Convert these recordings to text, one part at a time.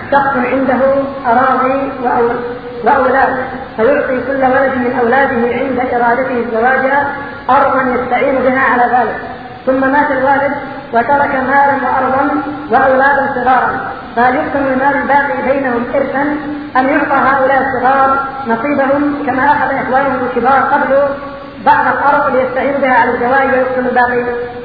شخص عنده أراضي وأولاد، فيعطي كل ولد من أولاده عند إرادته الزواج أرضا يستعين بها على ذلك، ثم مات الوالد وترك مالا وأرضا وأولادا صغارا، فهل يقسم المال الباقي بينهم إرثا أم يعطى هؤلاء الصغار نصيبهم كما أخذ إخوانهم الكبار قبل بعض الأرض ليستعين بها على الزواج ويقسم الباقي؟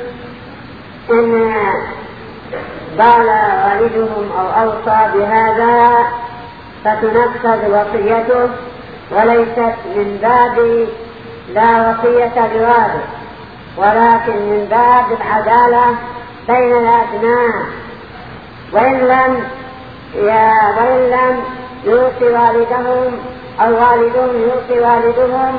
إن بال والدهم أو أوصى بهذا فتنفذ وصيته، وليست من باب لا وصية بوارث، ولكن من باب العدالة بين الأبناء. وإن لم يوصي والدهم أو والدهم يوصي والدهم،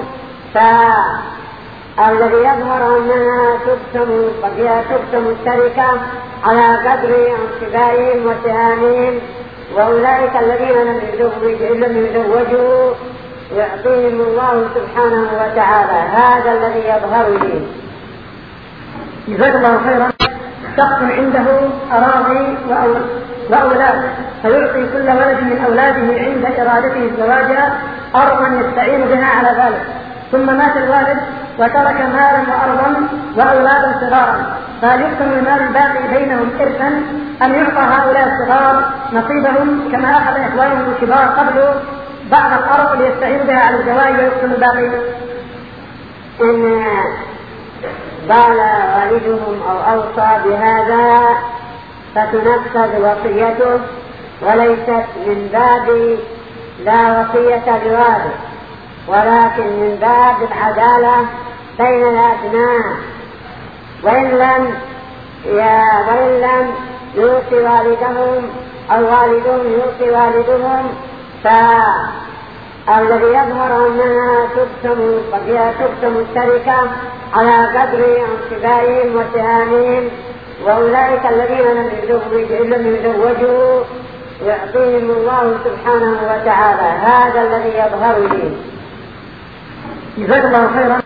فالذي يظهر أنها تقسم التركة على قدر انصبائهم وسهامهم، وأولئك الذين لم يزوجوا يعطيهم الله سبحانه وتعالى. هذا الذي يظهر لي. جزاك الله خيرا. شخص عنده أراضي وأولاد، فيعطي كل ولد من أولاده عند إرادته الزواج أرضا يستعين بها على ذلك، ثم مات الوالد وترك مالا وأرضا وأولادا صغارا، فهل يقسم المال الباقي بينهم إرثا أم يعطى هؤلاء الصغار نصيبهم كما أخذ إخوانهم الكبار قبل بعض الأرض ليستعين بها على الزواج ويقسم الباقي؟ إن بال والدهم أو أوصى بهذا فتنفذ وصيته، وليست من باب لا وصية بوارث، ولكن من باب العدالة بين الأبناء. وإن لم يوصي والدهم أو والدهم يوصي والدهم، فالذي يظهر أنها تقسم التركة على قدر انصبائهم وسهامهم، وأولئك الذين لم يزوجوا يعطيهم الله سبحانه وتعالى. هذا الذي يظهر لي. جزاك الله خيرا.